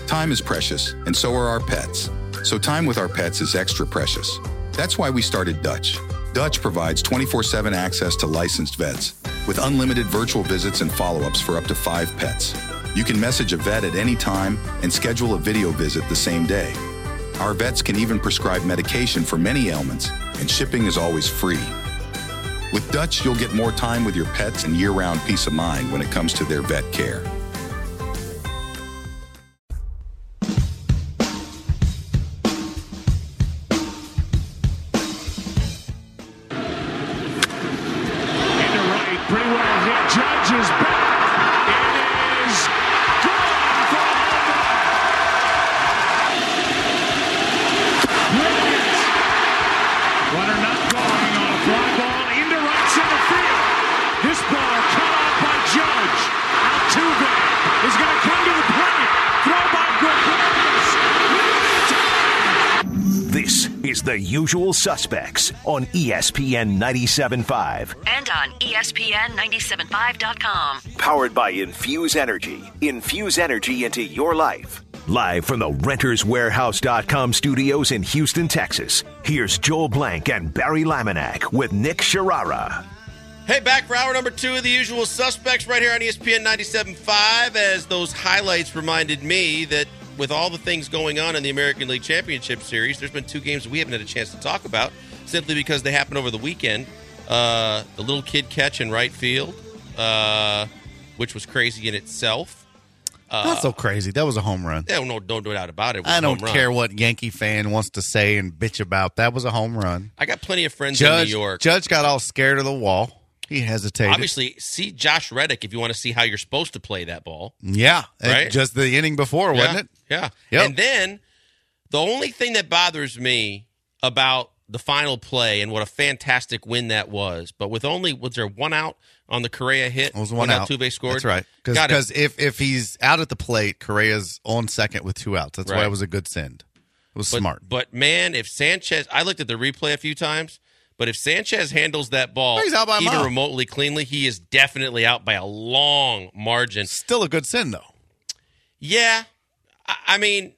Time is precious, and so are our pets. So time with our pets is extra precious. That's why we started Dutch. Dutch provides 24/7 access to licensed vets with unlimited virtual visits and follow-ups for up to 5 pets. You can message a vet at any time and schedule a video visit the same day. Our vets can even prescribe medication for many ailments, and shipping is always free. With Dutch, you'll get more time with your pets and year-round peace of mind when it comes to their vet care. The Usual Suspects on ESPN 97.5. And on ESPN975.com. Powered by Infuse Energy. Infuse energy into your life. Live from the RentersWarehouse.com studios in Houston, Texas. Here's Joel Blank and Barry Laminack with Nick Sharara. Hey, back for hour number 2 of The Usual Suspects right here on ESPN 97.5, as those highlights reminded me that with all the things going on in the American League Championship Series, there's been 2 games that we haven't had a chance to talk about simply because they happened over the weekend. The little kid catch in right field, which was crazy in itself. Not so crazy. That was a home run. Yeah, no doubt about it. I don't care what Yankee fan wants to say and bitch about. That was a home run. I got plenty of friends in New York. Judge got all scared of the wall. He hesitated. Obviously, see Josh Reddick if you want to see how you're supposed to play that ball. Yeah. Right? Just the inning before, wasn't it? Yeah. Yep. And then the only thing that bothers me about the final play and what a fantastic win that was, but with only, was there 1 out on the Correa hit? It was 1 out. Altuve scored? That's right. Because if he's out at the plate, Correa's on second with 2 outs. That's why it was a good send. It was smart. But, man, if Sanchez – I looked at the replay a few times. But if Sanchez handles that ball even remotely cleanly, he is definitely out by a long margin. Still a good send, though. Yeah. I mean.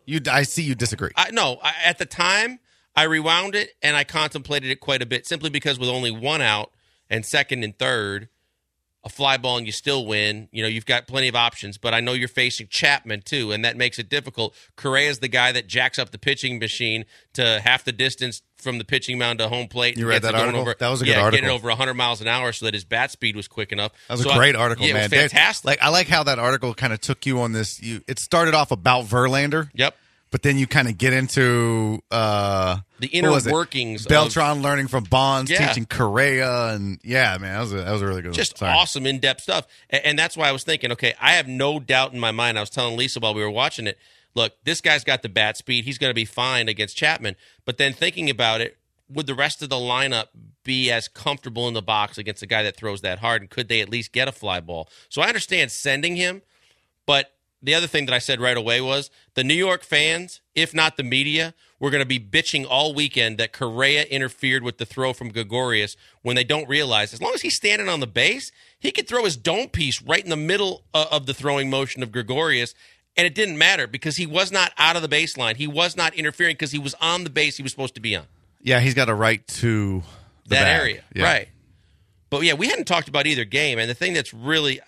I see you disagree. At the time, I rewound it and I contemplated it quite a bit simply because with only 1 out and second and third, a fly ball and you still win, you've got plenty of options. But I know you're facing Chapman, too, and that makes it difficult. Correa's the guy that jacks up the pitching machine to half the distance from the pitching mound to home plate. You read that article? That was a good article. Get it over 100 miles an hour so that his bat speed was quick enough. That was a great article, man. It was fantastic. I like how that article kind of took you on this. It started off about Verlander. Yep. But then you kind of get into the inner workings. Beltran learning from Bonds, teaching Correa, and man, that was a really good. Just awesome in-depth stuff, and that's why I was thinking, okay, I have no doubt in my mind. I was telling Lisa while we were watching it, look, this guy's got the bat speed. He's going to be fine against Chapman. But then thinking about it, would the rest of the lineup be as comfortable in the box against a guy that throws that hard, and could they at least get a fly ball? So I understand sending him, but the other thing that I said right away was the New York fans, if not the media, were going to be bitching all weekend that Correa interfered with the throw from Gregorius when they don't realize as long as he's standing on the base, he could throw his dome piece right in the middle of the throwing motion of Gregorius, and it didn't matter because he was not out of the baseline. He was not interfering because he was on the base he was supposed to be on. Yeah, he's got a right to that area. Yeah. Right. But, we hadn't talked about either game, and the thing that's really,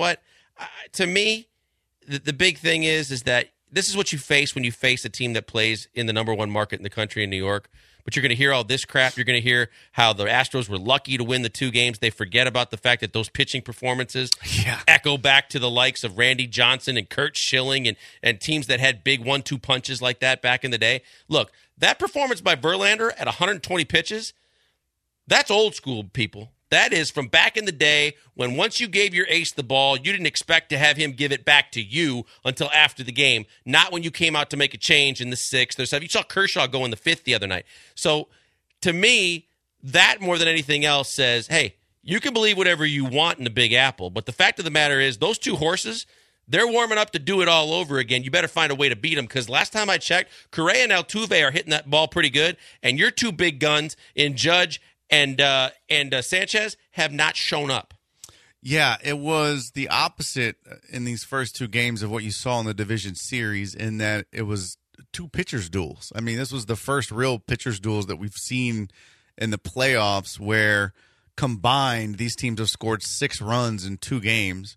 to me, the big thing is that this is what you face when you face a team that plays in the number 1 market in the country in New York. But you're going to hear all this crap. You're going to hear how the Astros were lucky to win the 2 games. They forget about the fact that those pitching performances echo back to the likes of Randy Johnson and Curt Schilling and teams that had big 1-2 punches like that back in the day. Look, that performance by Verlander at 120 pitches, that's old school, people. That is from back in the day when once you gave your ace the ball, you didn't expect to have him give it back to you until after the game, not when you came out to make a change in the 6th or 7th. You saw Kershaw go in the 5th the other night. So to me, that more than anything else says, hey, you can believe whatever you want in the Big Apple, but the fact of the matter is those 2 horses, they're warming up to do it all over again. You better find a way to beat them because last time I checked, Correa and Altuve are hitting that ball pretty good, and your 2 big guns in Judge and Sanchez have not shown up. Yeah, it was the opposite in these first two games of what you saw in the division series, in that it was two pitchers duels. I mean, this was the first real pitchers duels that we've seen in the playoffs where combined these teams have scored 6 runs in 2 games.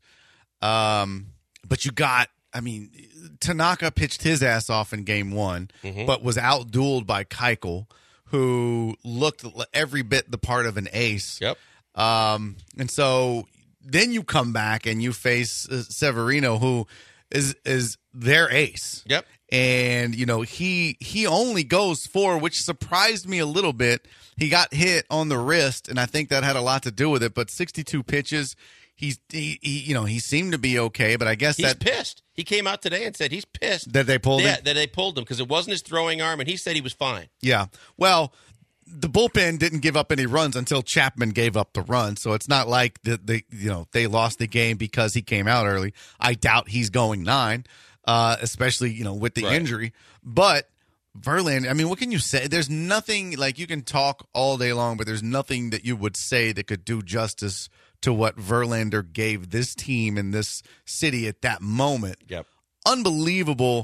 But you got, I mean, Tanaka pitched his ass off in game 1, but was out-dueled by Keuchel, who looked every bit the part of an ace. Yep. And so then you come back and you face Severino, who is their ace. Yep. And, you know, he only goes 4, which surprised me a little bit. He got hit on the wrist, and I think that had a lot to do with it. But 62 pitches, he seemed to be okay. But I guess he's pissed. He came out today and said he's pissed that they pulled him. Yeah, that they pulled him because it wasn't his throwing arm, and he said he was fine. Yeah. Well, the bullpen didn't give up any runs until Chapman gave up the run. So it's not like they lost the game because he came out early. I doubt he's going 9. Especially, with the injury. But Verlander, I mean, what can you say? There's nothing, like, you can talk all day long, but there's nothing that you would say that could do justice to what Verlander gave this team in this city at that moment. Yep. Unbelievable.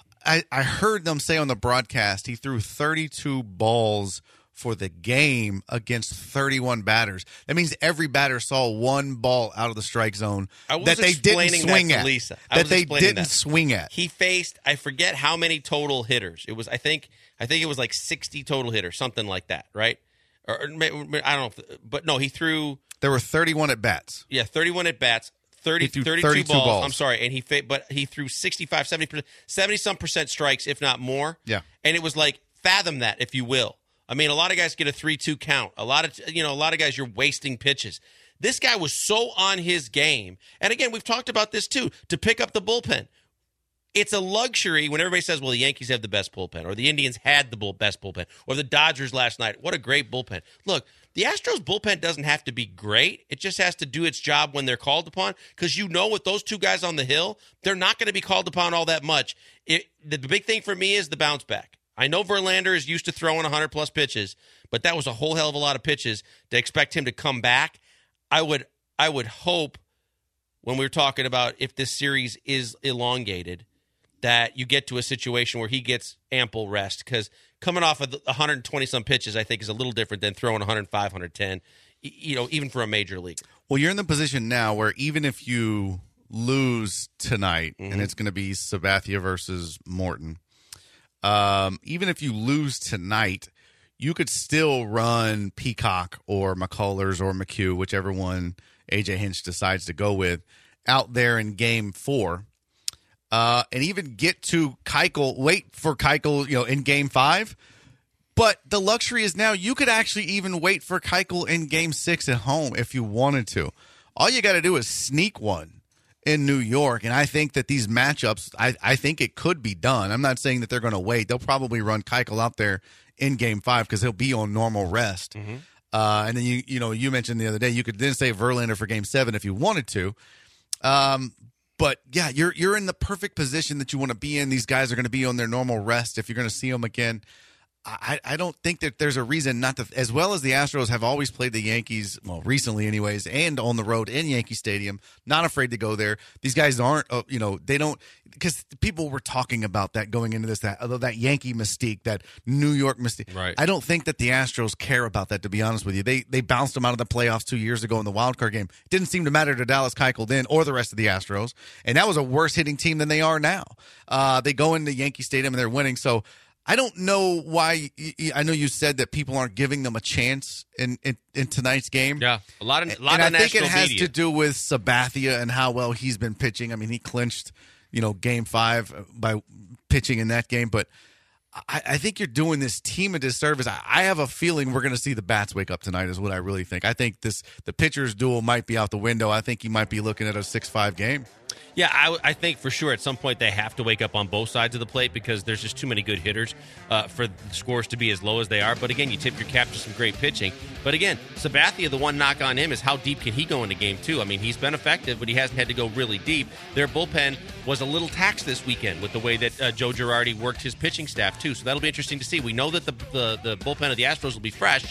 I heard them say on the broadcast he threw 32 balls for the game against 31 batters. That means every batter saw 1 ball out of the strike zone that they didn't swing at. Lisa. That they didn't swing at. He faced, I forget how many total hitters. It was, I think it was like 60 total hitters, something like that, right? Or I don't know, but no, he threw. There were 31 at bats. Yeah, 31 at bats. 32 balls. I'm sorry, and he threw 65, 70-some% strikes, if not more. Yeah, and it was like, fathom that, if you will. I mean, a lot of guys get a 3-2 count. A lot of guys, you're wasting pitches. This guy was so on his game. And again, we've talked about this too, to pick up the bullpen. It's a luxury when everybody says, well, the Yankees have the best bullpen, or the Indians had the best bullpen, or the Dodgers last night. What a great bullpen. Look, the Astros bullpen doesn't have to be great. It just has to do its job when they're called upon, because with those 2 guys on the hill, they're not going to be called upon all that much. The big thing for me is the bounce back. I know Verlander is used to throwing 100-plus pitches, but that was a whole hell of a lot of pitches to expect him to come back. I would hope, when we were talking about if this series is elongated, that you get to a situation where he gets ample rest, because coming off of 120-some pitches, I think, is a little different than throwing 105, 110, even for a major league. Well, you're in the position now where even if you lose tonight, and it's going to be Sabathia versus Morton, even if you lose tonight, you could still run Peacock or McCullers or McHugh, whichever one AJ Hinch decides to go with, out there in game 4, and even get to Keuchel, wait for Keuchel, in game 5. But the luxury is now you could actually even wait for Keuchel in game 6 at home if you wanted to. All you got to do is sneak one in New York, and I think that these matchups, I think it could be done. I'm not saying that they're going to wait. They'll probably run Keuchel out there in Game 5 because he'll be on normal rest. And then you mentioned the other day you could then save Verlander for Game 7 if you wanted to. But yeah, you're in the perfect position that you want to be in. These guys are going to be on their normal rest if you're going to see them again. I don't think that there's a reason not to, as well as the Astros have always played the Yankees, well, recently anyways, and on the road in Yankee Stadium, not afraid to go there. These guys aren't, they don't, because people were talking about that going into this, that Yankee mystique, that New York mystique. Right. I don't think that the Astros care about that, to be honest with you. They bounced them out of the playoffs 2 years ago in the wild card game. It didn't seem to matter to Dallas Keuchel then or the rest of the Astros, and that was a worse hitting team than they are now. They go into Yankee Stadium and they're winning, so I don't know why. I know you said that people aren't giving them a chance in tonight's game. Yeah, a lot of I think it has media to do with Sabathia and how well he's been pitching. I mean, he clinched, Game 5 by pitching in that game. But I think you're doing this team a disservice. I have a feeling we're going to see the bats wake up tonight is what I really think. I think the pitcher's duel might be out the window. I think you might be looking at a 6-5 game. Yeah, I think for sure at some point they have to wake up on both sides of the plate because there's just too many good hitters for the scores to be as low as they are. But again, you tip your cap to some great pitching. But again, Sabathia, the one knock on him is how deep can he go into game 2? I mean, he's been effective, but he hasn't had to go really deep. Their bullpen was a little taxed this weekend with the way that Joe Girardi worked his pitching staff too. So that'll be interesting to see. We know that the bullpen of the Astros will be fresh.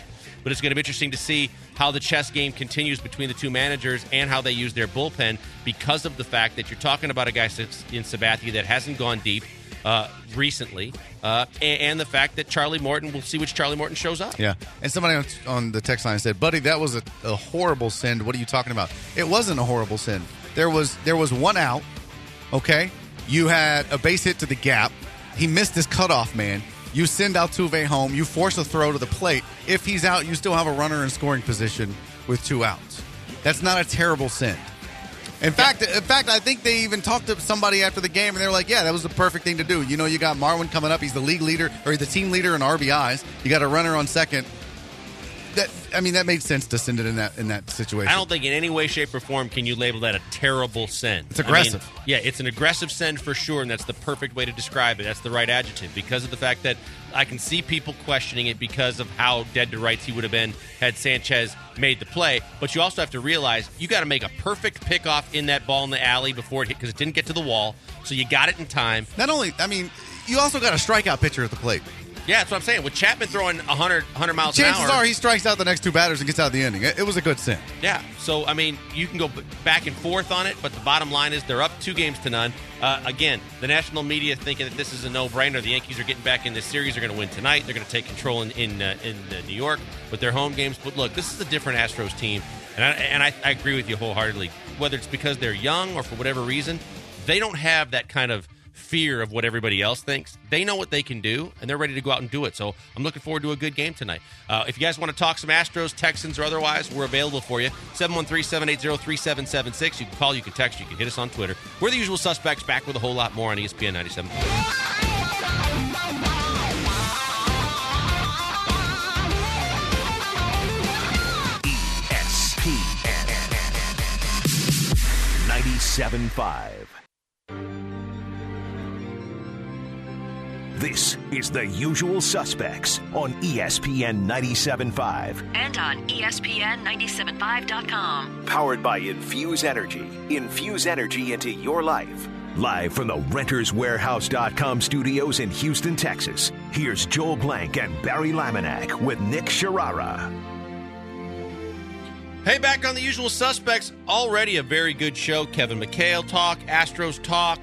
but it's going to be interesting to see how the chess game continues between the two managers and how they use their bullpen because of the fact that you're talking about a guy in Sabathia that hasn't gone deep recently, and the fact that Charlie Morton, we'll see which Charlie Morton shows up. Yeah, and somebody on the text line said, "Buddy, that was a horrible send. What are you talking about?" It wasn't a horrible send. There was one out, okay? You had a base hit to the gap. He missed his cutoff man. You send Altuve home. You force a throw to the plate. If he's out, you still have a runner in scoring position with 2 outs. That's not a terrible send. In fact, I think they even talked to somebody after the game, and they're like, yeah, that was the perfect thing to do. You know, you got Marwin coming up. He's the league leader, or the team leader in RBIs. You got a runner on second. That made sense to send it in that situation. I don't think in any way, shape, or form can you label that a terrible send. It's aggressive. It's an aggressive send for sure, and that's the perfect way to describe it. That's the right adjective because of the fact that I can see people questioning it because of how dead to rights he would have been had Sanchez made the play. But you also have to realize you got to make a perfect pickoff in that ball in the alley before it hit because it didn't get to the wall. So you got it in time. You also got a strikeout pitcher at the plate. Yeah, that's what I'm saying. With Chapman throwing 100 miles an hour, chances are he strikes out the next 2 batters and gets out the inning. It was a good send. Yeah, so, you can go back and forth on it, but the bottom line is they're up 2-0. Again, the national media thinking that this is a no-brainer. The Yankees are getting back in this series. They're going to win tonight. They're going to take control in New York with their home games. But, look, this is a different Astros team, and I agree with you wholeheartedly. Whether it's because they're young or for whatever reason, they don't have that kind of fear of what everybody else thinks. They know what they can do, and they're ready to go out and do it. So I'm looking forward to a good game tonight. If you guys want to talk some Astros, Texans, or otherwise, we're available for you. 713-780-3776. You can call, you can text, you can hit us on Twitter. We're the usual suspects, back with a whole lot more on ESPN 97. ESPN 97.5. This is The Usual Suspects on ESPN 97.5. And on ESPN975.com. Powered by Infuse Energy. Infuse energy into your life. Live from the RentersWarehouse.com studios in Houston, Texas. Here's Joel Blank and Barry Laminack with Nick Sharara. Hey, back on The Usual Suspects. Already a very good show. Kevin McHale talk, Astros talk,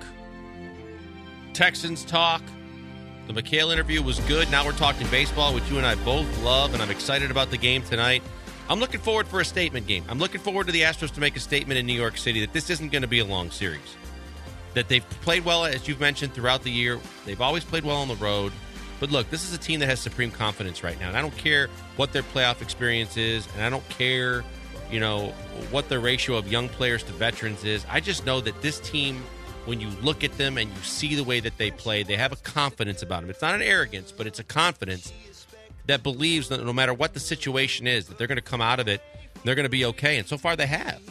Texans talk. The McHale interview was good. Now we're talking baseball, which you and I both love, and I'm excited about the game tonight. I'm looking forward for a statement game. I'm looking forward to the Astros to make a statement in New York City that this isn't going to be a long series. That they've played well, as you've mentioned, throughout the year. They've always played well on the road. But look, this is a team that has supreme confidence right now. And I don't care what their playoff experience is, and I don't care, what the ratio of young players to veterans is. I just know that this team, when you look at them and you see the way that they play, they have a confidence about them. It's not an arrogance, but it's a confidence that believes that no matter what the situation is, that they're going to come out of it and they're going to be okay. And so far they have.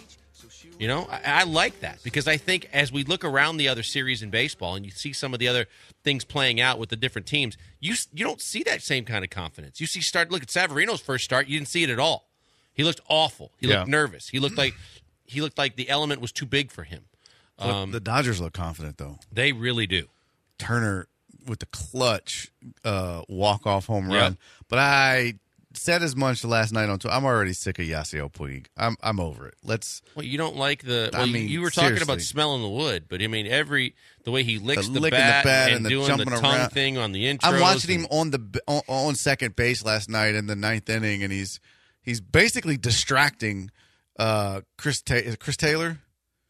I like that because I think as we look around the other series in baseball and you see some of the other things playing out with the different teams, you don't see that same kind of confidence. You see look at Severino's first start, you didn't see it at all. He looked awful. He looked nervous. He looked like the element was too big for him. The Dodgers look confident, though. They really do. Turner with the clutch walk-off home run. But I said as much last night on Twitter. I'm already sick of Yasiel Puig. I'm over it. Well, you don't like the. Well, you were talking about smelling the wood, but the way he licks the bat and doing the tongue around thing on the intros. I'm watching him on second base last night in the 9th inning, and he's basically distracting Chris Taylor.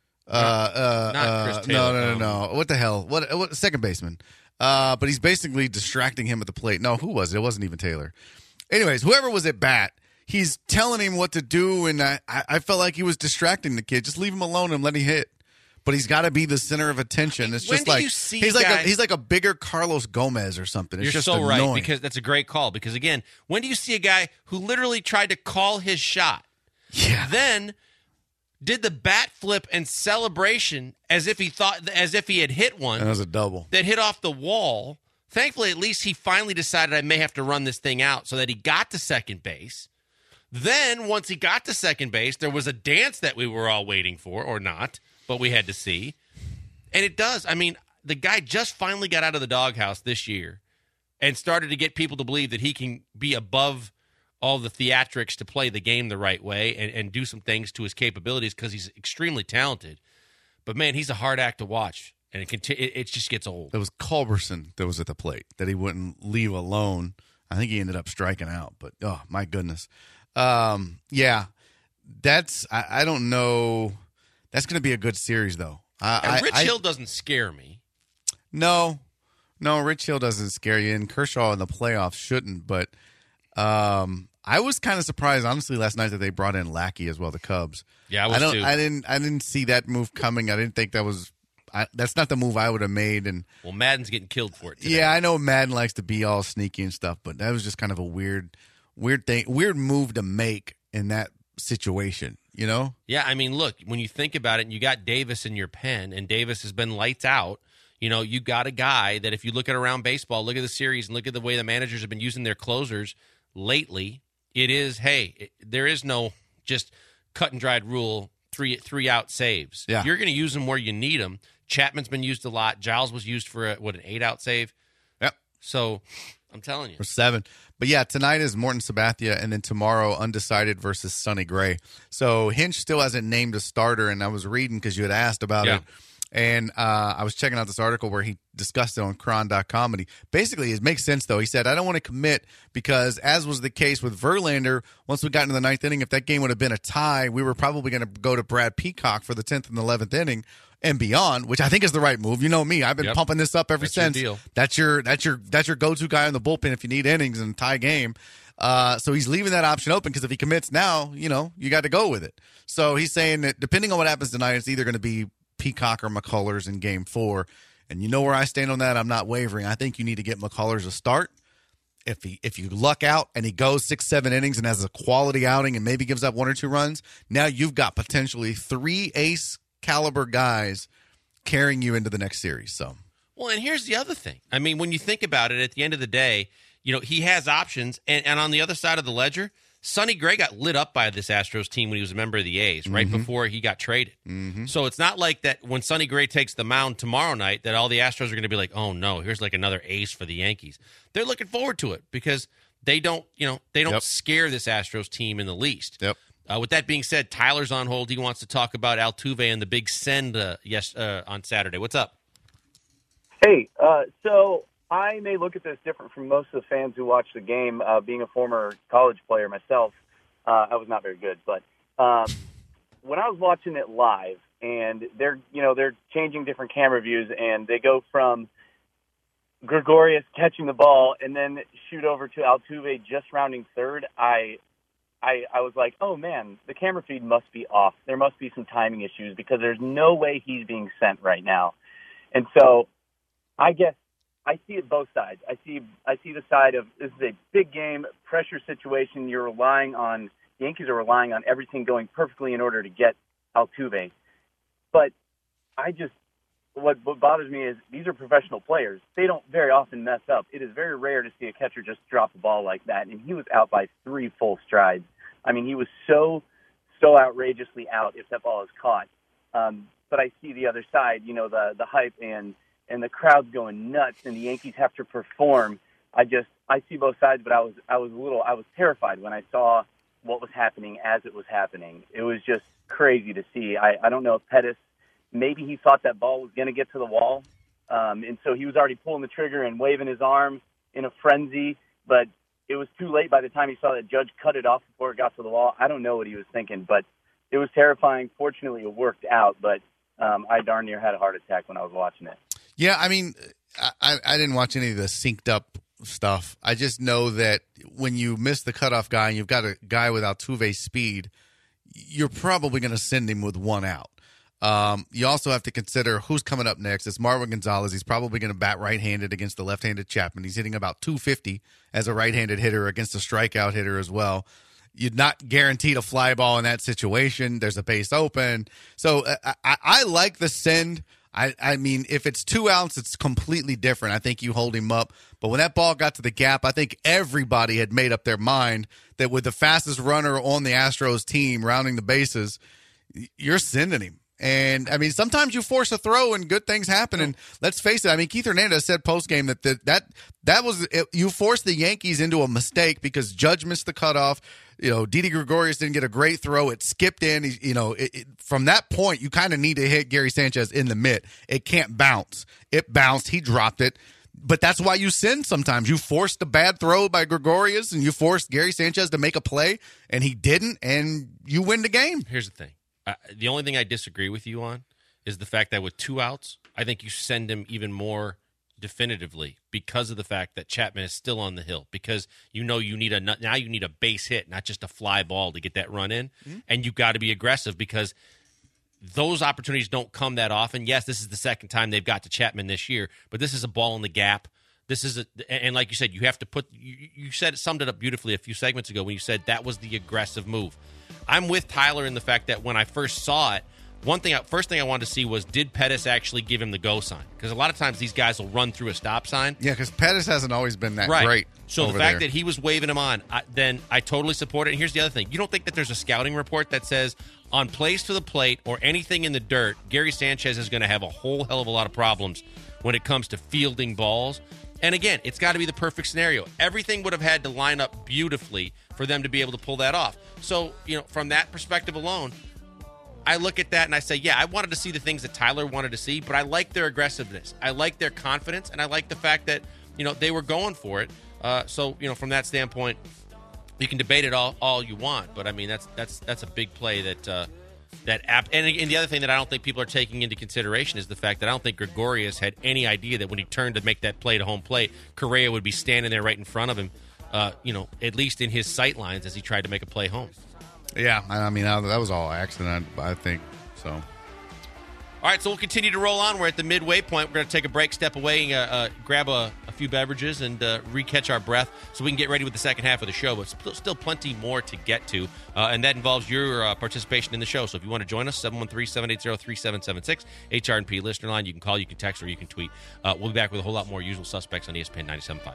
Not Chris Taylor. No. What the hell? What second baseman? But he's basically distracting him at the plate. No, who was it? It wasn't even Taylor. Anyways, whoever was at bat, he's telling him what to do, and I felt like he was distracting the kid. Just leave him alone and let him hit. But he's got to be the center of attention. It's just like he's like a bigger Carlos Gomez or something. It's You're just so annoying. right, because that's a great call. Because again, when do you see a guy who literally tried to call his shot, then did the bat flip and celebration as if he had hit one? That was a double that hit off the wall. Thankfully, at least he finally decided I may have to run this thing out so that he got to second base. Then, once he got to second base, there was a dance that we were all waiting for, or not, but we had to see. And it does. I mean, the guy just finally got out of the doghouse this year and started to get people to believe that he can be above all the theatrics to play the game the right way and do some things to his capabilities because he's extremely talented. But, man, he's a hard act to watch, and it just gets old. It was Culberson that was at the plate that he wouldn't leave alone. I think he ended up striking out, but, oh, my goodness. Yeah, I don't know. That's going to be a good series, though. Rich Hill doesn't scare me. No, Rich Hill doesn't scare you, and Kershaw in the playoffs shouldn't, but I was kind of surprised, honestly, last night that they brought in Lackey as well, the Cubs. Yeah, I was too. I didn't see that move coming. I didn't think that was that's not the move I would have made. And well, Madden's getting killed for it today. Yeah, I know Madden likes to be all sneaky and stuff, but that was just kind of a weird move to make in that situation, you know? Yeah, I mean, look, when you think about it, and you got Davis in your pen, and Davis has been lights out. You know, you got a guy that if you look at around baseball, look at the series and look at the way the managers have been using their closers lately, it is, there is no just cut and dried rule, three out saves. Yeah. You're going to use them where you need them. Chapman's been used a lot. Giles was used for an 8-out save. Yep. So I'm telling you. For 7. But yeah, tonight is Morton Sabathia, and then tomorrow undecided versus Sonny Gray. So Hinch still hasn't named a starter, and I was reading because you had asked about it. And I was checking out this article where he discussed it on Cron.com. And basically, it makes sense, though. He said, I don't want to commit because, as was the case with Verlander, once we got into the 9th inning, if that game would have been a tie, we were probably going to go to Brad Peacock for the 10th and 11th inning and beyond, which I think is the right move. You know me. I've been pumping this up ever since. That's your go-to guy in the bullpen if you need innings in a tie game. So he's leaving that option open because if he commits now, you got to go with it. So he's saying that depending on what happens tonight, it's either going to be Peacock or McCullers in Game 4. And you know where I stand on that. I'm not wavering. I think you need to get McCullers a start. If you luck out and he goes 6-7 innings and has a quality outing and maybe gives up 1 or 2 runs, now you've got potentially 3 ace caliber guys carrying you into the next series. So, well, and here's the other thing. I mean, when you think about it, at the end of the day, he has options. And on the other side of the ledger, Sonny Gray got lit up by this Astros team when he was a member of the A's right before he got traded. Mm-hmm. So it's not like that when Sonny Gray takes the mound tomorrow night that all the Astros are going to be like, oh, no, here's like another ace for the Yankees. They're looking forward to it because they don't scare this Astros team in the least. Yep. With that being said, Tyler's on hold. He wants to talk about Altuve and the big send on Saturday. What's up? Hey, so I may look at this different from most of the fans who watch the game. Being a former college player myself, I was not very good. But when I was watching it live, and they're changing different camera views, and they go from Gregorius catching the ball and then shoot over to Altuve just rounding third, I was like, oh, man, the camera feed must be off. There must be some timing issues because there's no way he's being sent right now. And so I guess I see it both sides. I see the side of this is a big game, pressure situation. The Yankees are relying on everything going perfectly in order to get Altuve. But what bothers me is these are professional players. They don't very often mess up. It is very rare to see a catcher just drop the ball like that. And he was out by 3 full strides. I mean, he was so outrageously out if that ball is caught. But I see the other side, the hype and the crowd's going nuts and the Yankees have to perform. I see both sides, but I was terrified when I saw what was happening as it was happening. It was just crazy to see. I don't know if Pettis, maybe he thought that ball was going to get to the wall. And so he was already pulling the trigger and waving his arm in a frenzy, but it was too late by the time he saw that Judge cut it off before it got to the wall. I don't know what he was thinking, but it was terrifying. Fortunately, it worked out, but I darn near had a heart attack when I was watching it. Yeah, I mean, I didn't watch any of the synced up stuff. I just know that when you miss the cutoff guy and you've got a guy with Altuve's speed, you're probably going to send him with 1 out. You also have to consider who's coming up next. It's Marwin Gonzalez. He's probably going to bat right-handed against the left-handed Chapman. He's hitting about 250 as a right-handed hitter against a strikeout hitter as well. You're not guaranteed a fly ball in that situation. There's a base open. So I like the send. I mean, if it's 2 outs, it's completely different. I think you hold him up. But when that ball got to the gap, I think everybody had made up their mind that with the fastest runner on the Astros team rounding the bases, you're sending him. And, I mean, sometimes you force a throw and good things happen. And let's face it, I mean, Keith Hernandez said post-game that was – you forced the Yankees into a mistake because Judge missed the cutoff. You know, Didi Gregorius didn't get a great throw. It skipped in. From that point, you kind of need to hit Gary Sanchez in the mitt. It can't bounce. It bounced. He dropped it. But that's why you send sometimes. You forced a bad throw by Gregorius, and you forced Gary Sanchez to make a play, and he didn't, and you win the game. Here's the thing. The only thing I disagree with you on is the fact that with 2 outs, I think you send him even more definitively because of the fact that Chapman is still on the hill, because you need a base hit, not just a fly ball to get that run in, and you got to be aggressive because those opportunities don't come that often. Yes, this is the second time they've got to Chapman this year, but this is a ball in the gap. And like you said, you have to summed it up beautifully a few segments ago when you said that was the aggressive move. I'm with Tyler in the fact that when I first saw it, first thing I wanted to see was, did Pettis actually give him the go sign? Because a lot of times these guys will run through a stop sign. Yeah, because Pettis hasn't always been that great. So the fact that he was waving him on, then I totally support it. And here's the other thing. You don't think that there's a scouting report that says on plays to the plate or anything in the dirt, Gary Sanchez is going to have a whole hell of a lot of problems when it comes to fielding balls? And again, it's got to be the perfect scenario. Everything would have had to line up beautifully for them to be able to pull that off. So, from that perspective alone, I look at that and I say, yeah, I wanted to see the things that Tyler wanted to see, but I like their aggressiveness. I like their confidence, and I like the fact that, they were going for it. So, from that standpoint, you can debate it all you want, but I mean, that's a big play and the other thing that I don't think people are taking into consideration is the fact that I don't think Gregorius had any idea that when he turned to make that play to home plate, Correa would be standing there right in front of him, at least in his sight lines as he tried to make a play home. Yeah, I mean, that was all accident, I think, so. All right, so we'll continue to roll on. We're at the midway point. We're going to take a break, step away, grab a few beverages, and re-catch our breath so we can get ready with the second half of the show. But still plenty more to get to, and that involves your participation in the show. So if you want to join us, 713-780-3776, HRNP listener line. You can call, you can text, or you can tweet. We'll be back with a whole lot more Usual Suspects on ESPN 97.5.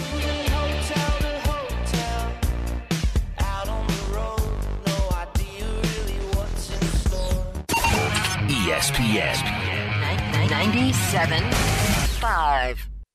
ESPN 97.5.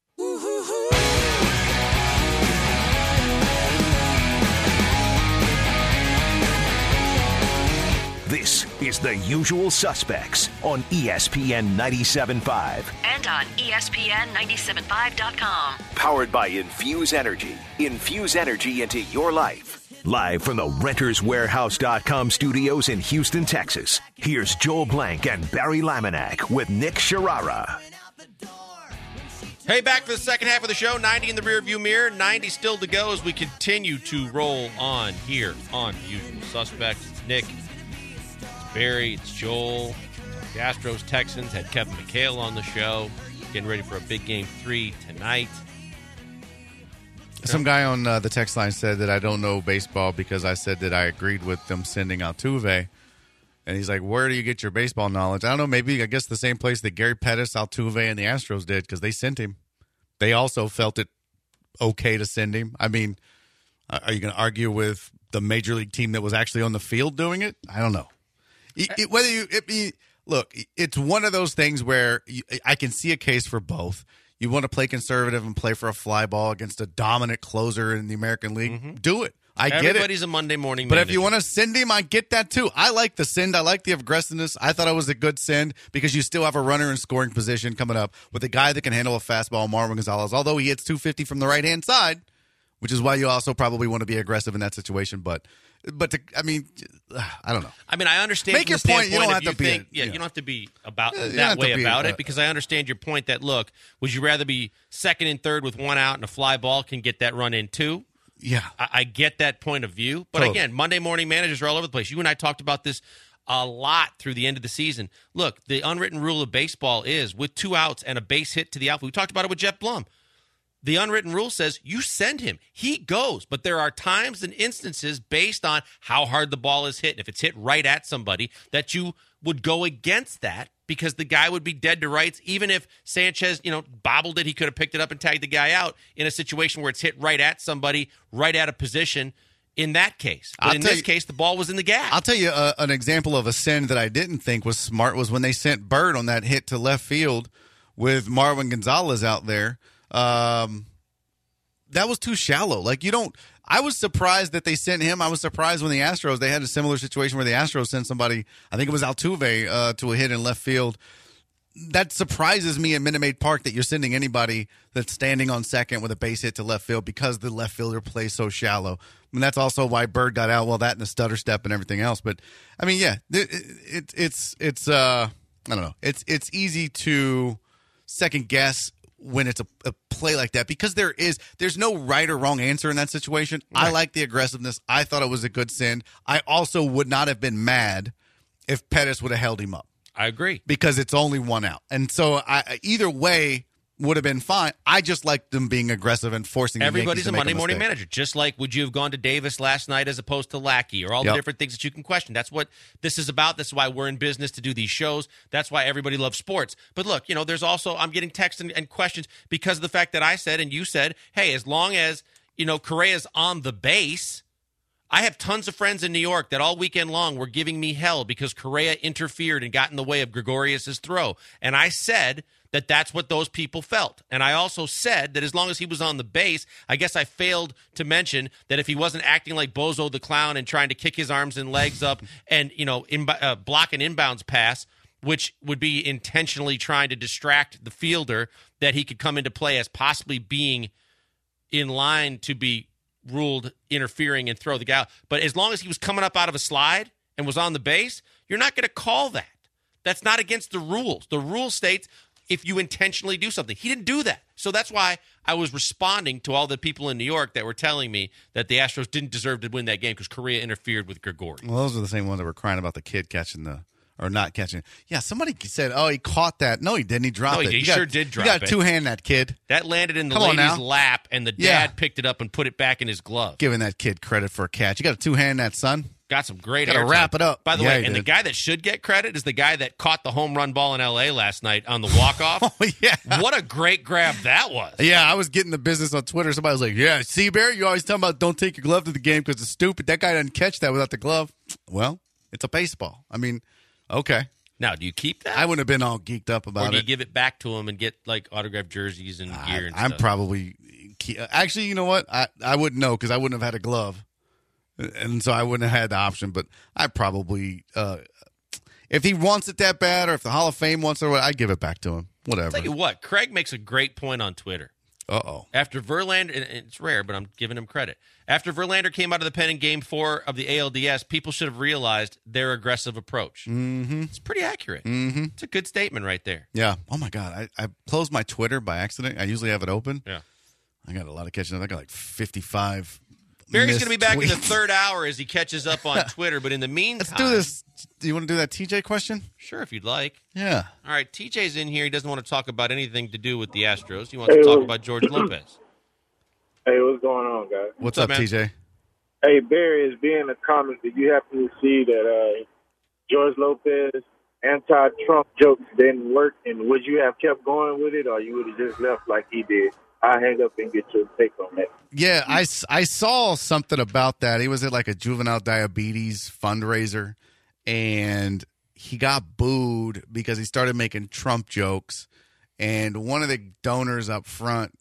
This is The Usual Suspects on ESPN 97.5. And on ESPN975.com. Powered by Infuse Energy. Infuse energy into your life. Live from the RentersWarehouse.com studios in Houston, Texas, here's Joel Blank and Barry Laminack with Nick Sharara. Hey, back for the second half of the show. 90 in the rearview mirror, 90 still to go as we continue to roll on here on Usual Suspects. It's Nick, it's Barry, it's Joel. The Astros Texans had Kevin McHale on the show, getting ready for a big game 3 tonight. Some guy on the text line said that I don't know baseball because I said that I agreed with them sending Altuve. And he's like, where do you get your baseball knowledge? I don't know, I guess the same place that Gary Pettis, Altuve, and the Astros did because they sent him. They also felt it okay to send him. I mean, are you going to argue with the major league team that was actually on the field doing it? I don't know. Look, it's one of those things where I can see a case for both. You want to play conservative and play for a fly ball against a dominant closer in the American League? Mm-hmm. Do it. I get it. Everybody's a Monday morning But manager. if you want to send him, I get that too. I like the send. I like the aggressiveness. I thought it was a good send because you still have a runner in scoring position coming up with a guy that can handle a fastball, Marwin Gonzalez, although he hits 250 from the right-hand side, which is why you also probably want to be aggressive in that situation. But I don't know. I mean, I understand. Make your point. You don't have to be. You don't have to be about that way about it because I understand your point that, look, would you rather be second and third with one out and a fly ball can get that run in too? Yeah. I get that point of view. But again, Monday morning managers are all over the place. You and I talked about this a lot through the end of the season. Look, the unwritten rule of baseball is with 2 outs and a base hit to the outfield. We talked about it with Jeff Blum. The unwritten rule says you send him. He goes. But there are times and instances based on how hard the ball is hit. And if it's hit right at somebody, that you would go against that because the guy would be dead to rights. Even if Sanchez, bobbled it, he could have picked it up and tagged the guy out in a situation where it's hit right at somebody, right at a position. in that case. But in this case, the ball was in the gap. I'll tell you an example of a send that I didn't think was smart was when they sent Bird on that hit to left field with Marwin Gonzalez out there. That was too shallow. Like, you don't – I was surprised that they sent him. I was surprised when the Astros – they had a similar situation where the Astros sent somebody – I think it was Altuve to a hit in left field. That surprises me at Minute Maid Park that you're sending anybody that's standing on second with a base hit to left field because the left fielder plays so shallow. I mean, that's also why Bird got out. Well, that and the stutter step and everything else. But I mean, yeah, it's I don't know. It's easy to second guess when it's a play like that because there's no right or wrong answer in that situation. Right. I like the aggressiveness. I thought it was a good send. I also would not have been mad if Pettis would have held him up. I agree. Because it's only one out. And so either way would have been fine. I just like them being aggressive and forcing the Everybody's Yankees to make a Monday morning manager. Just like would you have gone to Davis last night as opposed to Lackey or all the different things that you can question. That's what this is about. That's why we're in business to do these shows. That's why everybody loves sports. But look, there's also I'm getting texts and questions because of the fact that I said and you said, hey, as long as, Correa's on the base – I have tons of friends in New York that all weekend long were giving me hell because Correa interfered and got in the way of Gregorius' throw. And I said that that's what those people felt. And I also said that as long as he was on the base, I guess I failed to mention that if he wasn't acting like Bozo the Clown and trying to kick his arms and legs up and, block an inbounds pass, which would be intentionally trying to distract the fielder, that he could come into play as possibly being in line to be ruled interfering and throw the guy out. But as long as he was coming up out of a slide and was on the base, you're not going to call that. That's not against the rules. The rule states if you intentionally do something. He didn't do that. So that's why I was responding to all the people in New York that were telling me that the Astros didn't deserve to win that game because Correa interfered with Gregorius. Well, those are the same ones that were crying about the kid or not catching it. Yeah, somebody said, oh, he caught that. No, he didn't. He dropped it. He sure did drop it. You got two-hand that kid. That landed in the lady's lap, and the dad picked it up and put it back in his glove. Giving that kid credit for a catch. You got a two-hand that, son. Got some great air. Got to wrap it up. By the way, and the guy that should get credit is the guy that caught the home run ball in L.A. last night on the walk-off. Oh, yeah. What a great grab that was. Yeah, I was getting the business on Twitter. Somebody was like, yeah, see, Barry, you always talking about don't take your glove to the game because it's stupid. That guy didn't catch that without the glove. Well, it's a baseball. I mean, okay. Now, do you keep that? I wouldn't have been all geeked up about it. Or do you give it back to him and get, autographed jerseys and gear and stuff? I'm probably – actually, you know what? I wouldn't know because I wouldn't have had a glove. And so I wouldn't have had the option. But I probably if he wants it that bad or if the Hall of Fame wants it, I'd give it back to him. Whatever. I'll tell you what, Craig makes a great point on Twitter. Uh-oh. After Verlander, and it's rare, but I'm giving him credit. After Verlander came out of the pen in Game 4 of the ALDS, people should have realized their aggressive approach. Mm-hmm. It's pretty accurate. Mm-hmm. It's a good statement right there. Yeah. Oh, my God. I closed my Twitter by accident. I usually have it open. Yeah. I got a lot of catching up. I got 55 Barry's going to be back tweets. in the third hour as he catches up on Twitter, but in the meantime... Let's do this. Do you want to do that TJ question? Sure, if you'd like. Yeah. All right, TJ's in here. He doesn't want to talk about anything to do with the Astros. He wants to talk about George Lopez. Hey, what's going on, guys? What's up, TJ? Hey, Barry, as being a comic, did you happen to see that George Lopez anti-Trump jokes didn't work, and would you have kept going with it, or you would have just left like he did? I'll hang up and get your take on that. Yeah, I saw something about that. He was at a juvenile diabetes fundraiser, and he got booed because he started making Trump jokes. And one of the donors up front,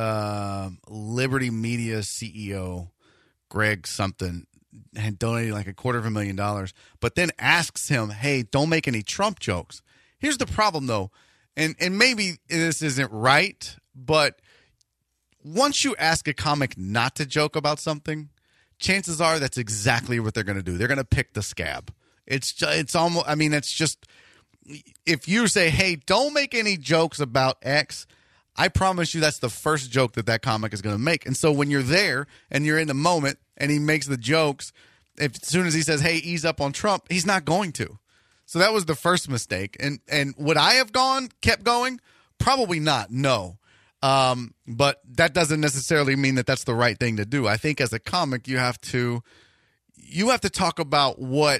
Liberty Media CEO, Greg something, had donated $250,000, but then asks him, hey, don't make any Trump jokes. Here's the problem, though, and maybe this isn't right, but once you ask a comic not to joke about something, chances are that's exactly what they're going to do. They're going to pick the scab. It's almost, it's just, if you say, hey, don't make any jokes about X, I promise you that's the first joke that comic is going to make. And so when you're there and you're in the moment and he makes the jokes, as soon as he says, hey, ease up on Trump, he's not going to. So that was the first mistake. And would I have kept going? Probably not, no. But that doesn't necessarily mean that that's the right thing to do. I think as a comic, you have to talk about what,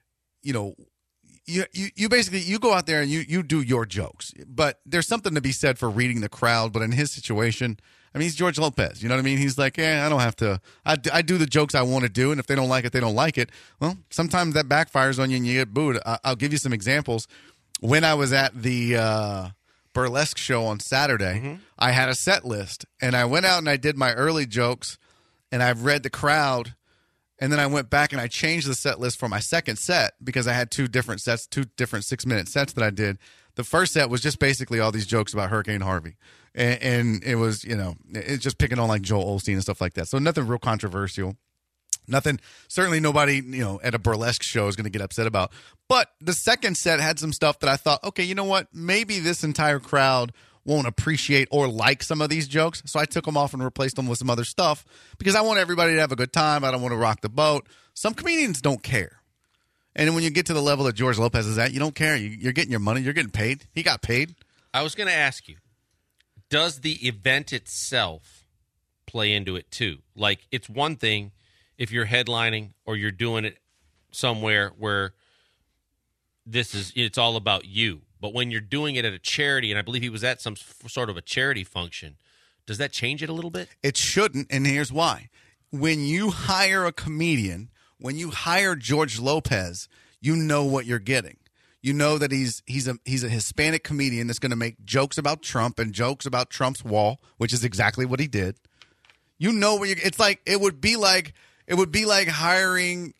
you basically, you go out there and you do your jokes, but there's something to be said for reading the crowd. But in his situation, I mean, he's George Lopez. You know what I mean? He's like, I don't have to. I do the jokes I want to do, and if they don't like it, they don't like it. Well, sometimes that backfires on you and you get booed. I'll give you some examples. When I was at the burlesque show on Saturday, I had a set list, and I went out and I did my early jokes, and I've read the crowd, and then I went back and I changed the set list for my second set because I had two different 6-minute sets that I did. The first set was just basically all these jokes about Hurricane Harvey. And it was, it's just picking on like Joel Osteen and stuff like that. So nothing real controversial. Nothing, certainly nobody, at a burlesque show is going to get upset about. But the second set had some stuff that I thought, okay, you know what? Maybe this entire crowd won't appreciate or like some of these jokes. So I took them off and replaced them with some other stuff because I want everybody to have a good time. I don't want to rock the boat. Some comedians don't care. And when you get to the level that George Lopez is at, you don't care. You're getting your money. You're getting paid. He got paid. I was going to ask you, does the event itself play into it too? Like, it's one thing if you're headlining or you're doing it somewhere where it's all about you. But when you're doing it at a charity, and I believe he was at some sort of a charity function, does that change it a little bit? It shouldn't, and here's why. When you hire a comedian, when you hire George Lopez, you know what you're getting. You know that he's a Hispanic comedian that's going to make jokes about Trump and jokes about Trump's wall, which is exactly what he did. You know what it's like. It would be like hiring,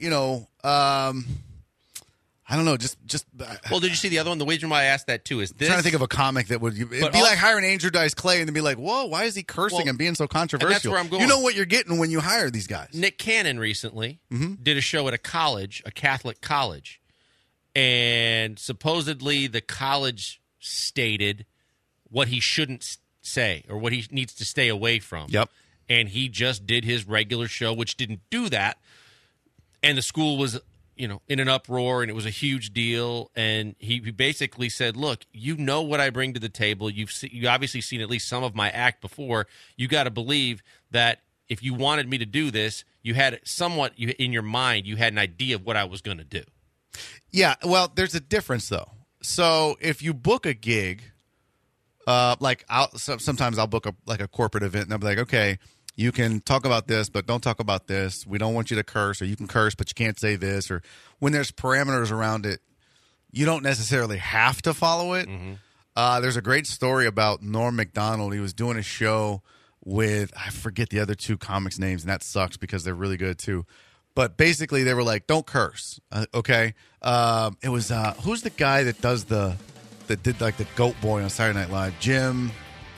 I don't know, just. Well, did you see the other one? The reason why I asked that too is this. I'm trying to think of a comic that would. It'd be like hiring Andrew Dice Clay and then be like, "Whoa, why is he cursing and being so controversial?" And that's where I'm going. You know what you're getting when you hire these guys. Nick Cannon recently did a show at a Catholic college, and supposedly the college stated what he shouldn't say or what he needs to stay away from. Yep. And he just did his regular show, which didn't do that, and the school was, in an uproar, and it was a huge deal. And he basically said, look, you know what I bring to the table. You obviously seen at least some of my act before. You got to believe that if you wanted me to do this, you had somewhat in your mind, you had an idea of what I was going to do. Yeah, well, there's a difference, though. So if you book a gig, sometimes I'll book a corporate event, and I'll be like, okay, you can talk about this, but don't talk about this. We don't want you to curse, or you can curse, but you can't say this. Or when there's parameters around it, you don't necessarily have to follow it. There's a great story about Norm Macdonald. He was doing a show with, I forget the other two comics' names, and that sucks because they're really good too. But basically, they were like, don't curse, okay? It was, who's the guy that did like the Goat Boy on Saturday Night Live? Jim.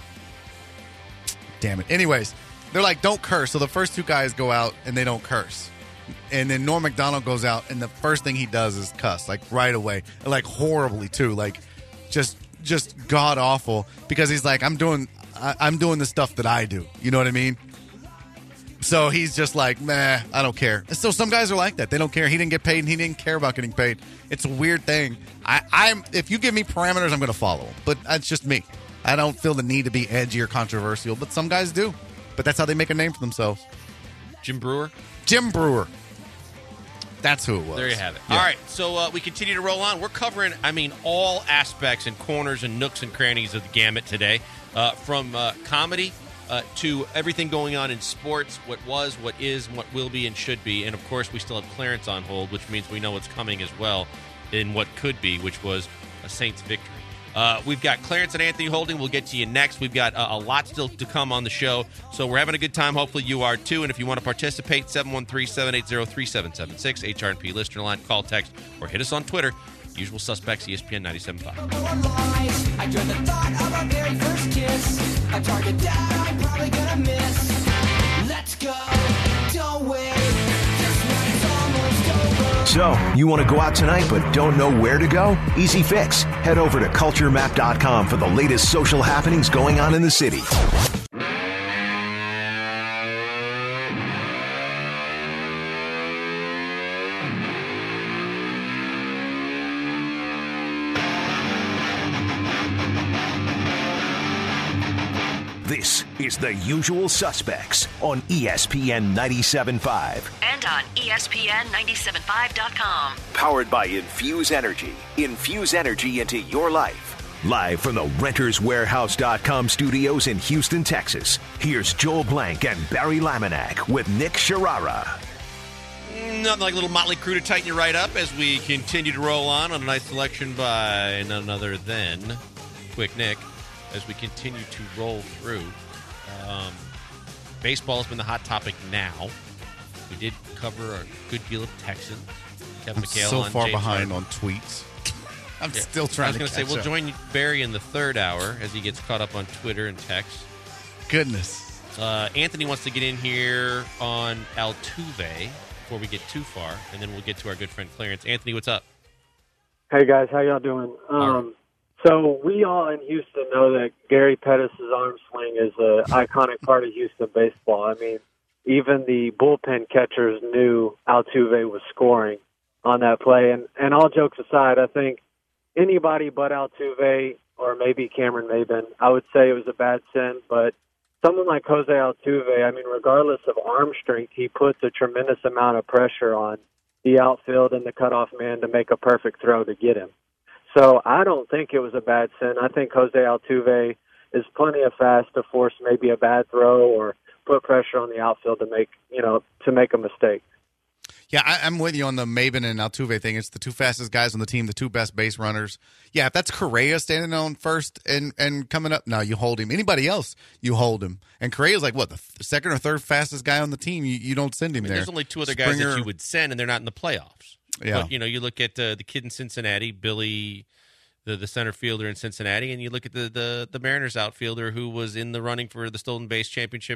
Damn it. Anyways. They're like, don't curse. So the first two guys go out and they don't curse. And then Norm Macdonald goes out and the first thing he does is cuss, like right away. And like horribly too. Like just god awful. Because he's like, I'm doing the stuff that I do. You know what I mean? So he's just like, meh, I don't care. So some guys are like that. They don't care. He didn't get paid and he didn't care about getting paid. It's a weird thing. If you give me parameters, I'm going to follow them. But that's just me. I don't feel the need to be edgy or controversial, but some guys do. But that's how they make a name for themselves. Jim Brewer? Jim Brewer. That's who it was. There you have it. Yeah. All right, so we continue to roll on. We're covering, all aspects and corners and nooks and crannies of the gamut today, from comedy to everything going on in sports, what was, what is, what will be, and should be. And, of course, we still have Clarence on hold, which means we know what's coming as well in what could be, which was a Saints victory. We've got Clarence and Anthony holding. We'll get to you next. We've got a lot still to come on the show, so we're having a good time. Hopefully you are too. And if you want to participate, 713-780-3776, HRNP listener line, call, text, or hit us on Twitter. Usual suspects, ESPN 97.5. I dread the thought of our very first kiss. A target that I'm probably gonna miss. Let's go, don't wait. This night's almost over. So, you want to go out tonight but don't know where to go? Easy fix. Head over to culturemap.com for the latest social happenings going on in the city. This is The Usual Suspects on ESPN 97.5. And on ESPN975.com. Powered by Infuse Energy. Infuse energy into your life. Live from the RentersWarehouse.com studios in Houston, Texas, here's Joel Blank and Barry Laminack with Nick Sharara. Nothing like a little motley crew to tighten you right up as we continue to roll on a nice selection by none other than Quick Nick as we continue to roll through. Baseball has been the hot topic now. We did cover a good deal of Texans. Kevin I'm McHale so on far James behind Harden. on tweets. I'm still trying to catch up. I was going to say, we'll join Barry in the third hour as he gets caught up on Twitter and text. Goodness. Anthony wants to get in here on Altuve before we get too far, and then we'll get to our good friend Clarence. Anthony, what's up? Hey, guys. How y'all doing? So we all in Houston know that Gary Pettis' arm swing is an iconic part of Houston baseball. I mean, even the bullpen catchers knew Altuve was scoring on that play. And all jokes aside, I think anybody but Altuve or maybe Cameron Maybin, I would say it was a bad sin. But someone like Jose Altuve, I mean, regardless of arm strength, he puts a tremendous amount of pressure on the outfield and the cutoff man to make a perfect throw to get him. So I don't think it was a bad sin. I think Jose Altuve is plenty of fast to force maybe a bad throw or put pressure on the outfield to make a mistake. Yeah, I'm with you on the Maybin and Altuve thing. It's the two fastest guys on the team, the two best base runners. Yeah, if that's Correa standing on first and coming up, no, you hold him. Anybody else, you hold him. And Correa's like, what, the second or third fastest guy on the team? You don't send him there. There's only two other guys that you would send, and they're not in the playoffs. Yeah. But, you look at the kid in Cincinnati, Billy, the center fielder in Cincinnati, and you look at the Mariners outfielder who was in the running for the stolen base championship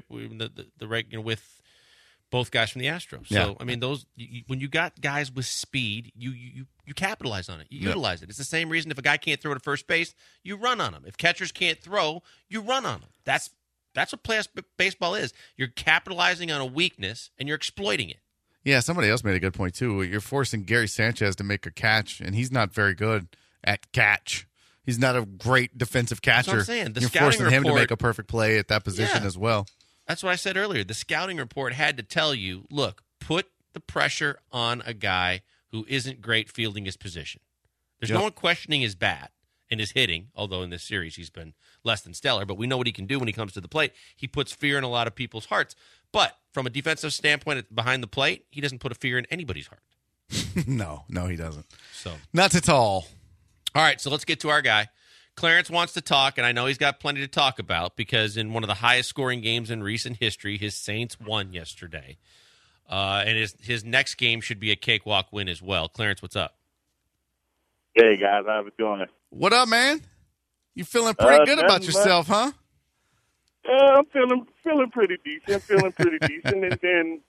with both guys from the Astros. Yeah. So, I mean, when you got guys with speed, you capitalize on it. You utilize it. It's the same reason if a guy can't throw to first base, you run on him. If catchers can't throw, you run on them. That's what playoff baseball is. You're capitalizing on a weakness, and you're exploiting it. Yeah, somebody else made a good point, too. You're forcing Gary Sanchez to make a catch, and he's not very good at catch. He's not a great defensive catcher. That's what I'm saying. You're forcing him to make a perfect play at that position as well. That's what I said earlier. The scouting report had to tell you, look, put the pressure on a guy who isn't great fielding his position. There's no one questioning his bat and his hitting, although in this series he's been less than stellar, but we know what he can do when he comes to the plate. He puts fear in a lot of people's hearts. But from a defensive standpoint behind the plate, he doesn't put a fear in anybody's heart. No, he doesn't. So not at all. All right, so let's get to our guy. Clarence wants to talk, and I know he's got plenty to talk about because in one of the highest scoring games in recent history, his Saints won yesterday. And his next game should be a cakewalk win as well. Clarence, what's up? Hey, guys. How's it going? What up, man? You feeling pretty good about yourself, huh? I'm feeling pretty decent. And then,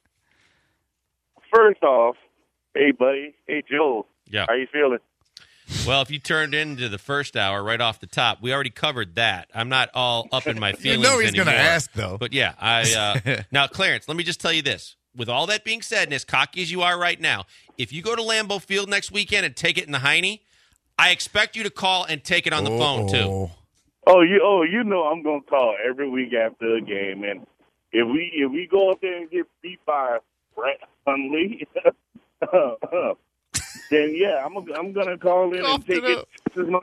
first off, hey, buddy. Hey, Joel. Yeah. How you feeling? Well, if you turned into the first hour right off the top, we already covered that. I'm not all up in my feelings You know he's going to ask, though. But, yeah, now, Clarence, let me just tell you this. With all that being said, and as cocky as you are right now, if you go to Lambeau Field next weekend and take it in the Heine, I expect you to call and take it on the phone, too. You know I'm gonna call every week after a game, and if we go up there and get beat by Brett Hundley, then yeah, I'm gonna call in and take it as much.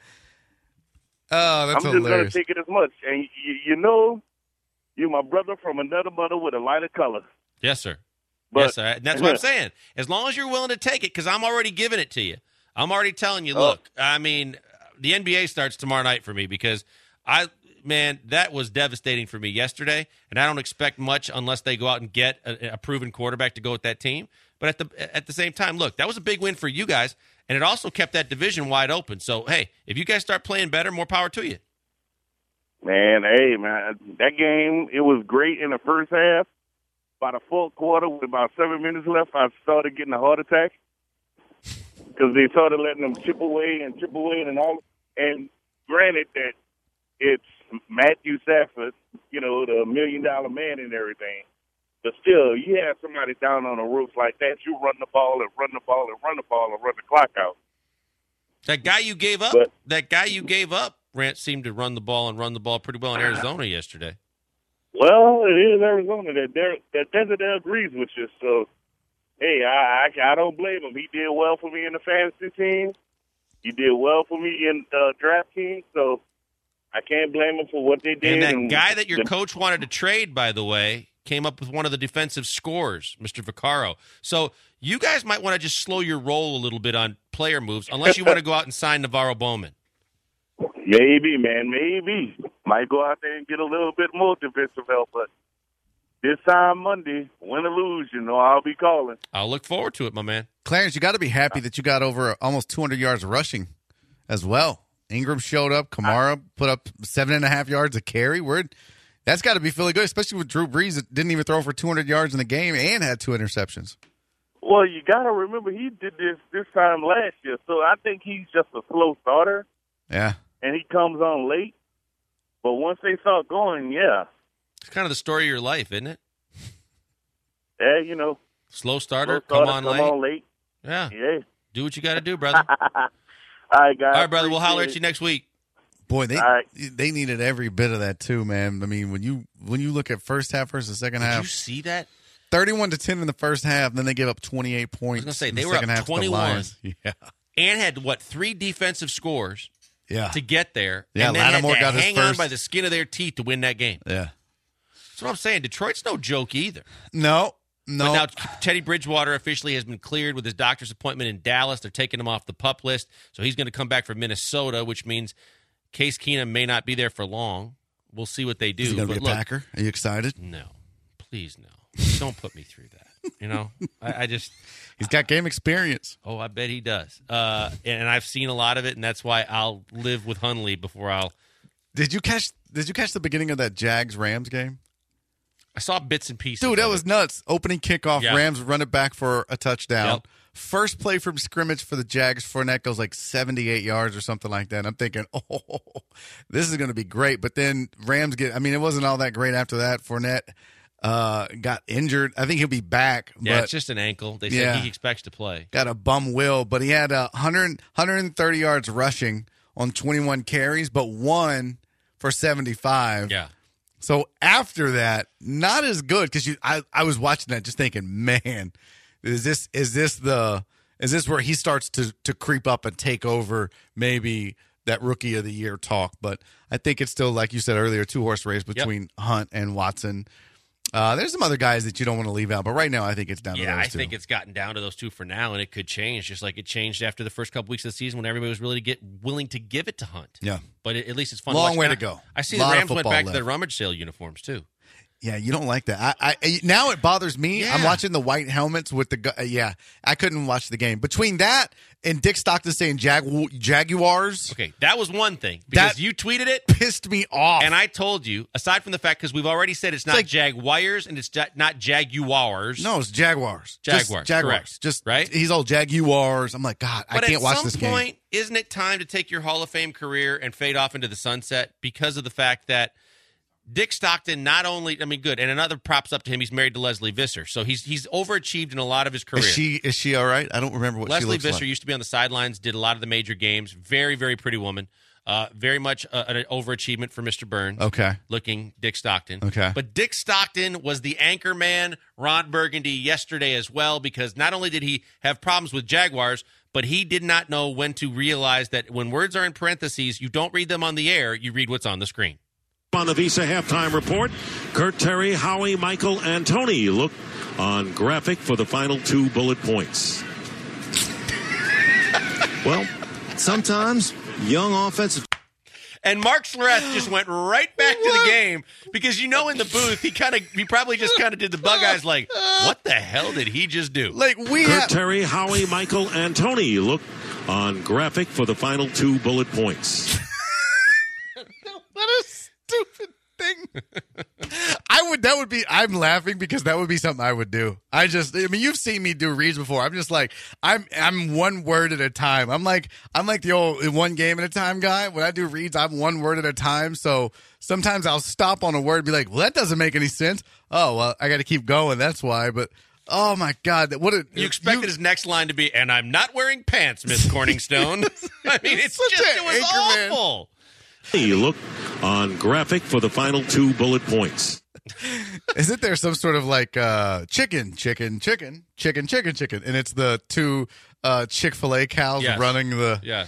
Oh, that's hilarious. I'm just gonna take it as much, and you're my brother from another mother with a lighter color. Yes, sir. Yes, sir. And that's what I'm saying. As long as you're willing to take it, because I'm already giving it to you. I'm already telling you, look, I mean, the NBA starts tomorrow night for me because that was devastating for me yesterday, and I don't expect much unless they go out and get a proven quarterback to go with that team. But at the same time, look, that was a big win for you guys, and it also kept that division wide open. So, hey, if you guys start playing better, more power to you. Man, that game, it was great in the first half. By the fourth quarter, with about 7 minutes left, I started getting a heart attack because they started letting them chip away and all. And granted that it's Matthew Stafford, the $1 million man and everything, but still, you have somebody down on the roof like that, you run the ball and run the ball and run the ball and run the clock out. That guy you gave up, Rant seemed to run the ball pretty well in Arizona yesterday. Well, it is Arizona that Desert agrees with you. So, hey, I don't blame him. He did well for me in the fantasy team. You did well for me in DraftKings, so I can't blame them for what they did. And that guy that your coach wanted to trade, by the way, came up with one of the defensive scores, Mr. Vaccaro. So you guys might want to just slow your roll a little bit on player moves, unless you want to go out and sign Navarro Bowman. Maybe, man, maybe. Might go out there and get a little bit more defensive help, but this time Monday, win or lose, I'll be calling. I'll look forward to it, my man. Clarence, you got to be happy that you got over almost 200 yards rushing as well. Ingram showed up. Kamara put up 7.5 yards a carry. That's got to be feeling good, especially with Drew Brees that didn't even throw for 200 yards in the game and had 2 interceptions. Well, you got to remember he did this time last year, so I think he's just a slow starter. Yeah. And he comes on late. But once they start going, yeah. It's kind of the story of your life, isn't it? Yeah, Slow starter, come on late. Yeah. Yeah. Do what you got to do, brother. All right, guys. All right, brother. We'll holler at you next week. Boy, they needed every bit of that too, man. I mean, when you look at first half versus second half. Did you see that? 31-10 in the first half, and then they give up 28 points. I was going to say, in they the were second up half to the 21. Lions. Yeah. And had, 3 defensive scores to get there. Yeah, and then Lattimore had to got his hang on first. by the skin of their teeth to win that game. Yeah. That's what I'm saying. Detroit's no joke either. No. But now Teddy Bridgewater officially has been cleared with his doctor's appointment in Dallas. They're taking him off the PUP list, so he's going to come back from Minnesota, which means Case Keenum may not be there for long. We'll see what they do. Is he going to be a Packer? Are you excited? No. Please, no. Don't put me through that. I just... He's got game experience. Oh, I bet he does. And I've seen a lot of it, and that's why I'll live with Hundley before I'll... Did you catch the beginning of that Jags-Rams game? I saw bits and pieces. Dude, that was nuts. Opening kickoff, Yeah. Rams run it back for a touchdown. Yep. First play from scrimmage for the Jags, Fournette goes 78 yards or something like that. I'm thinking, this is going to be great. But then Rams it wasn't all that great after that. Fournette got injured. I think he'll be back. Yeah, but it's just an ankle. They said he expects to play. Got a bum will, but he had 130 yards rushing on 21 carries, but 1 for 75. Yeah. So after that, not as good because I was watching that just thinking, man, is this where he starts to creep up and take over maybe that rookie of the year talk? But I think it's still, like you said earlier, 2-horse race between Hunt and Watson. There's some other guys that you don't want to leave out, but right now I think it's down to those two. Yeah, I think it's gotten down to those two for now, and it could change, just like it changed after the first couple weeks of the season when everybody was really willing to give it to Hunt. Yeah. But at least it's fun Long to watch. way And to go. I see the Rams went back to their rummage sale uniforms, too. Yeah, you don't like that. I now it bothers me. Yeah. I'm watching the white helmets with the I couldn't watch the game. Between that and Dick Stockton saying Jaguars. Okay, that was one thing because you tweeted it, pissed me off. and I told you. Aside from the fact, because we've already said it's not Jaguars and it's not Jaguars. No, it's Jaguars. Jaguars, Jaguars. correct. Just right. He's all Jaguars. I'm like, God, I can't watch this game. But at some point, isn't it time to take your Hall of Fame career and fade off into the sunset because of the fact that Dick Stockton not only, good, and another props up to him, he's married to Leslie Visser, so he's overachieved in a lot of his career. Is she all right? I don't remember what Leslie she looks Visser like. used to be on the sidelines, did a lot of the major games. Very, very pretty woman. Very much an overachievement for Mr. Burns. Okay. Looking Dick Stockton. Okay. But Dick Stockton was the anchor man, Ron Burgundy, yesterday as well, because not only did he have problems with Jaguars, but he did not know when to realize that when words are in parentheses, you don't read them on the air, you read what's on the screen. On the Visa halftime report, Kurt Terry, Howie, Michael, and Tony look on graphic for the final 2 bullet points. Well, sometimes young offensive. And Mark Schlereth just went right back to the game because in the booth he probably just did the bug eyes like, what the hell did he just do? Like Kurt Terry, Howie, Michael, and Tony look on graphic for the final 2 bullet points. What a stupid thing. I'm laughing because that would be something I would do. You've seen me do reads before. I'm just like, I'm one word at a time. I'm like the old one game at a time guy. When I do reads, I'm one word at a time. So sometimes I'll stop on a word and be like, well, that doesn't make any sense. Oh, well, I got to keep going. That's why. But oh my God, you expected his next line to be, and I'm not wearing pants, Miss Corningstone. It was awful. You look on graphic for the final 2 bullet points. Isn't there some sort of like chicken, and it's the 2 Chick-fil-A cows Yes. running the Yes.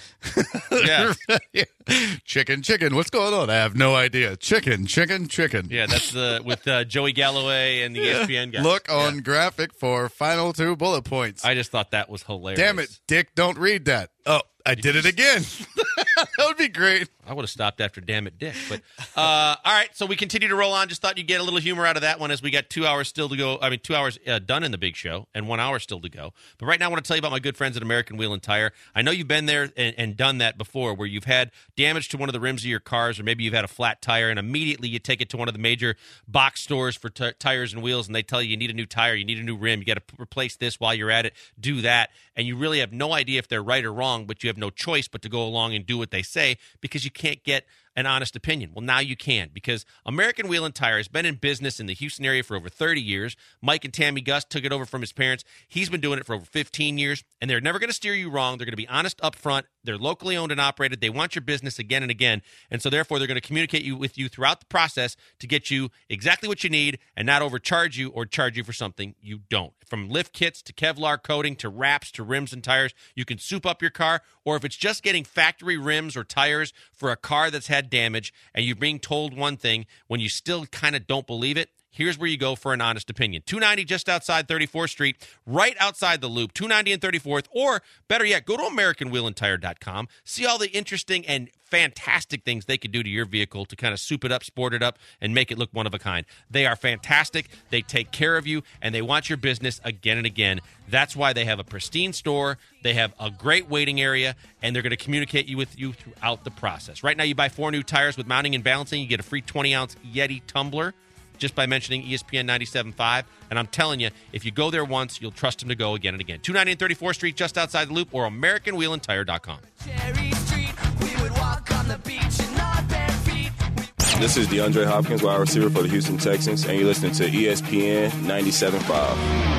Yes. chicken. What's going on? I have no idea. Chicken. Yeah, that's with Joey Galloway and the ESPN guy. Look on graphic for final 2 bullet points. I just thought that was hilarious. Damn it, Dick! Don't read that. Oh, I did it again. That would be great. I would have stopped after damn it, Dick. But all right, so we continue to roll on. Just thought you'd get a little humor out of that one as we got 2 hours still to go. 2 hours done in the big show and 1 hour still to go. But right now I want to tell you about my good friends at American Wheel and Tire. I know you've been there and done that before where you've had damage to one of the rims of your cars or maybe you've had a flat tire and immediately you take it to one of the major box stores for tires and wheels and they tell you need a new tire, you need a new rim, you got to replace this while you're at it, do that. And you really have no idea if they're right or wrong, but you have no choice but to go along and do what they say because you can't get an honest opinion. Well, now you can because American Wheel and Tire has been in business in the Houston area for over 30 years. Mike and Tammy Gus took it over from his parents. He's been doing it for over 15 years, and they're never going to steer you wrong. They're going to be honest up front. They're locally owned and operated. They want your business again and again, and so therefore they're going to communicate with you throughout the process to get you exactly what you need and not overcharge you or charge you for something you don't. From lift kits to Kevlar coating to wraps to rims and tires, you can soup up your car, or if it's just getting factory rims or tires for a car that's had damage and you're being told one thing when you still kind of don't believe it, here's where you go for an honest opinion. 290 just outside 34th Street, right outside the loop, 290 and 34th, or better yet, go to AmericanWheelAndTire.com. See all the interesting and fantastic things they could do to your vehicle to kind of soup it up, sport it up, and make it look one of a kind. They are fantastic. They take care of you, and they want your business again and again. That's why they have a pristine store. They have a great waiting area, and they're going to communicate with you throughout the process. Right now, you buy 4 new tires with mounting and balancing. You get a free 20-ounce Yeti tumbler just by mentioning ESPN 97.5. And I'm telling you, if you go there once, you'll trust them to go again and again. 290 and 34th Street, just outside the loop, or AmericanWheelAndTire.com. Cherry Street, we would walk on the beach in our bare feet. This is DeAndre Hopkins, wide receiver for the Houston Texans, and you're listening to ESPN 97.5.